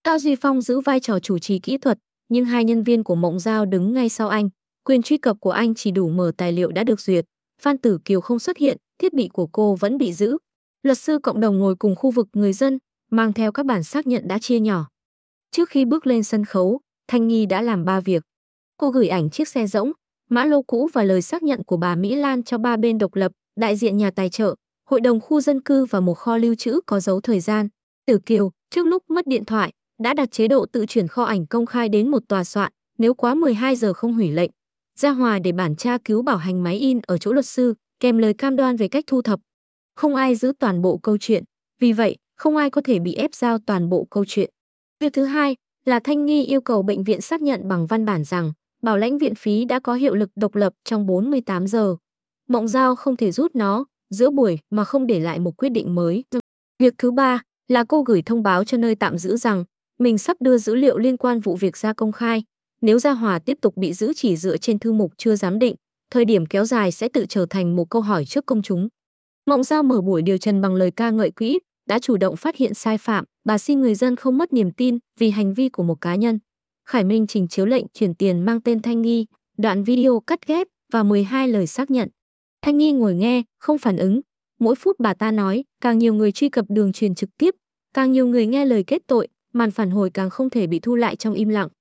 Cao Duy Phong giữ vai trò chủ trì kỹ thuật, nhưng hai nhân viên của Mộng Giao đứng ngay sau anh. Quyền truy cập của anh chỉ đủ mở tài liệu đã được duyệt. Phan Tử Kiều không xuất hiện, thiết bị của cô vẫn bị giữ. Luật sư cộng đồng ngồi cùng khu vực người dân, mang theo các bản xác nhận đã chia nhỏ. Trước khi bước lên sân khấu, Thanh Nghi đã làm 3 việc. Cô gửi ảnh chiếc xe rỗng, mã lô cũ và lời xác nhận của bà Mỹ Lan cho 3 bên độc lập, đại diện nhà tài trợ, hội đồng khu dân cư và một kho lưu trữ có dấu thời gian. Tử Kiều, trước lúc mất điện thoại, đã đặt chế độ tự chuyển kho ảnh công khai đến một tòa soạn, nếu quá 12 giờ không hủy lệnh. Ra Hòa để bản tra cứu bảo hành máy in ở chỗ luật sư, kèm lời cam đoan về cách thu thập. Không ai giữ toàn bộ câu chuyện, vì vậy không ai có thể bị ép giao toàn bộ câu chuyện. Việc thứ hai là Thanh Nghi yêu cầu bệnh viện xác nhận bằng văn bản rằng bảo lãnh viện phí đã có hiệu lực độc lập trong 48 giờ. Mộng Giao không thể rút nó giữa buổi mà không để lại một quyết định mới. Việc thứ ba là cô gửi thông báo cho nơi tạm giữ rằng mình sắp đưa dữ liệu liên quan vụ việc ra công khai. Nếu Gia Hòa tiếp tục bị giữ chỉ dựa trên thư mục chưa giám định, thời điểm kéo dài sẽ tự trở thành một câu hỏi trước công chúng. Mộng Giao mở buổi điều trần bằng lời ca ngợi quỹ, đã chủ động phát hiện sai phạm, bà xin người dân không mất niềm tin vì hành vi của một cá nhân. Khải Minh trình chiếu lệnh chuyển tiền mang tên Thanh Nghi, đoạn video cắt ghép và 12 lời xác nhận. Thanh Nghi ngồi nghe, không phản ứng. Mỗi phút bà ta nói, càng nhiều người truy cập đường truyền trực tiếp, càng nhiều người nghe lời kết tội, màn phản hồi càng không thể bị thu lại trong im lặng.